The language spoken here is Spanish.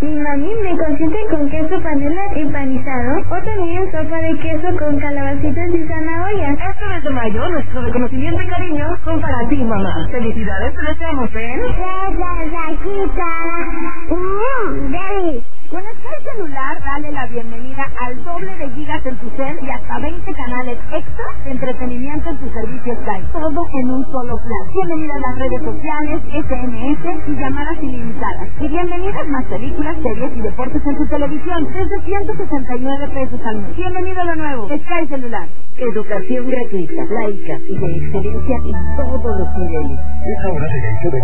Mi mami me consiente con queso panela empanizado o también sopa de queso con calabacitas y zanahoria. Este mes de mayo, nuestro reconocimiento y cariño son para ti, mamá. Felicidades te deseamos, Deli. Con Sky Celular, dale la bienvenida al doble de gigas en tu cel y hasta 20 canales extra de entretenimiento en tu servicio Sky. Todo en un solo plan. Bienvenida a las redes sociales, SMS y llamadas ilimitadas. Y bienvenidas más películas, series y deportes en tu televisión desde 169 pesos al mes. Bienvenido a lo nuevo, Sky Celular. Educación gratuita, laica y de excelencia en todos los niveles. Es hora de